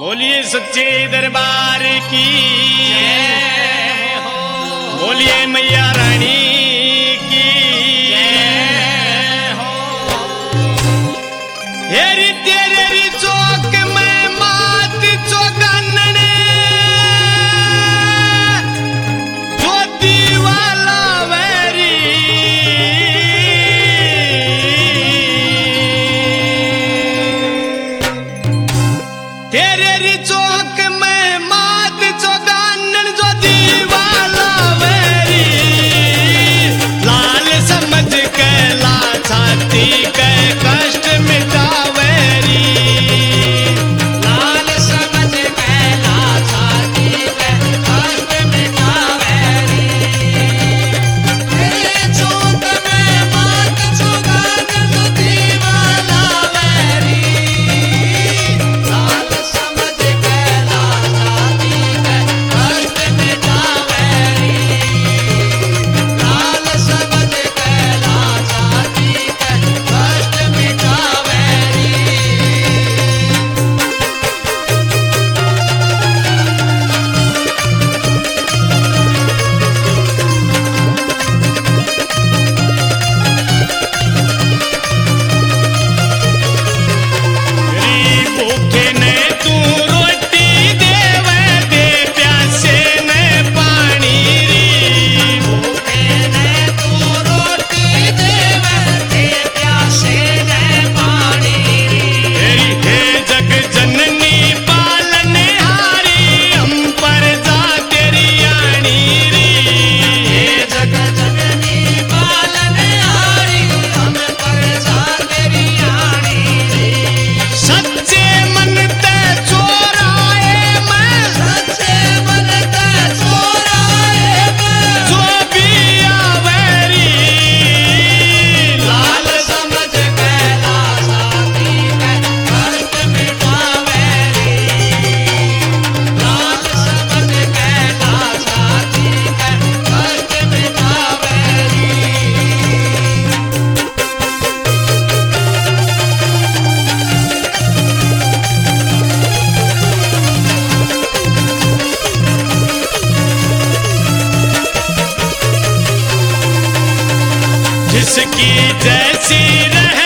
बोलिए सच्चे दरबार की जय हो। बोलिए मैया रानी की जय हो। हेरी तेरे चौक में मात चौगानने ज्योति वाला वैरी तेरे चौक में मात चौगानन ज्योति वाला वैरी लाल समझ के ला छाती के कष्ट मिटावेरी लाल समझ के ला छाती के कष्ट मिटावेरी। तेरे चौक में मात चौगानन ज्योति वाला वैरी लाल समझ के ला छाती के कष्ट मिटावेरी। लाल समझ के ला छाती के कष्ट मिटावेरी। मेरी भूखे ने तू रोटी देवे दे प्यासे ने पानी री भूखे ने तू रोटी देवे दे प्यासे ने पानी री। तेरी हे जग जननी पालनहारी हम पर जा तेरी आनी री हे जग जननी पालनहारी हम पर जा तेरी आनी री। सच्चे मन ते चोराए मैं सच्चे मन का चोराए मैं जो भी आवेरी लाल समझ के ला छाती के कष्ट मिटावेरी। लाल समझ के ला छाती के कष्ट मिटावेरी। जिसकी जैसी रह